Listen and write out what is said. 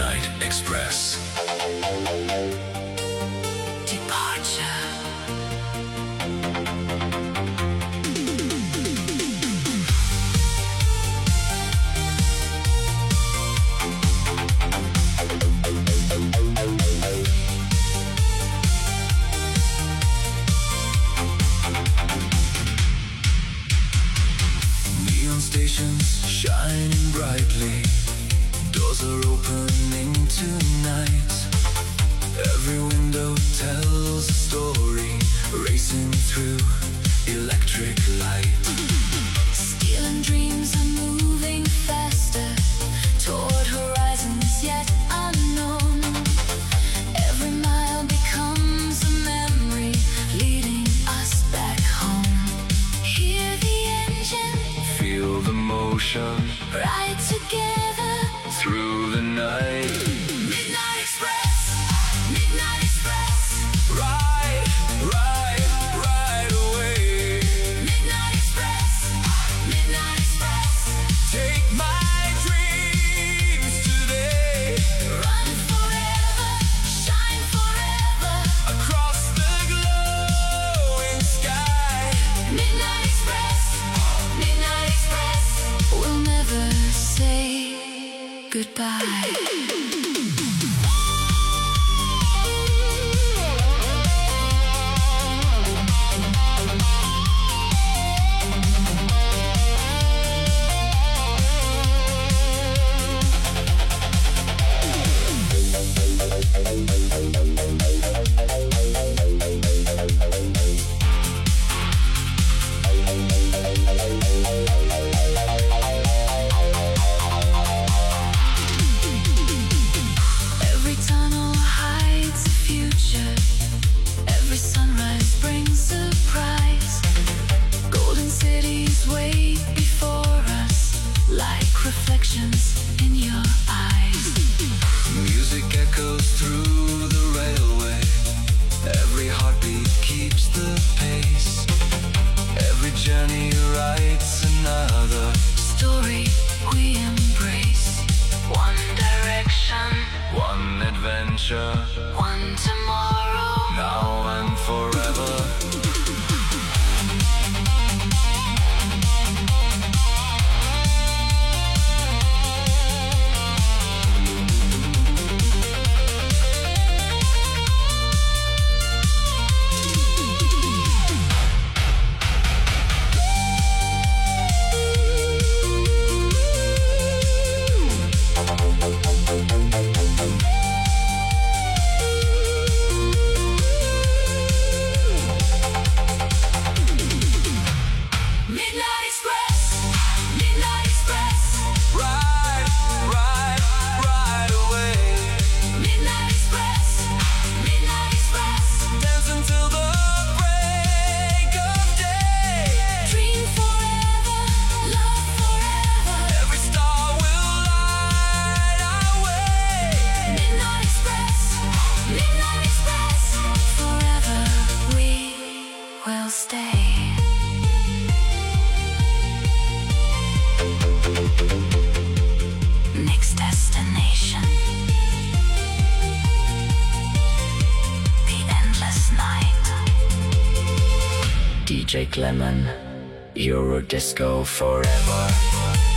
Midnight Express. Shining brightly, doors are opening tonight. Every window tells a story, racing through electric light. Steel and dreams are moving faster toward horizons yet unknown. Every mile becomes a memory leading us back home. Hear the engine, feel the motion, ride together through the night. Midnight Express, Midnight Express. Ride, ride, ride away. Midnight Express, Midnight Express. Take my dreams today. Run forever, shine forever, across the glowing sky. Midnight Express, Midnight Express. We'll never say goodbye. Every tunnel hides a future. Every sunrise brings surprise. Golden cities wait before us, like reflections in your eyes. Music echoes through the railway. Every heartbeat keeps the pace. Every journey writes another story we embrace. One direction, one adventure, one tomorrow, now and forever. Midnight Express, Midnight Express. Ride, ride, ride away. Midnight Express, Midnight Express. Dance until the break of day. Dream forever, love forever. Every star will light our way. Midnight Express, Midnight Express. Forever we will stay. Next destination, the endless night. DJ Clement, Eurodisco forever.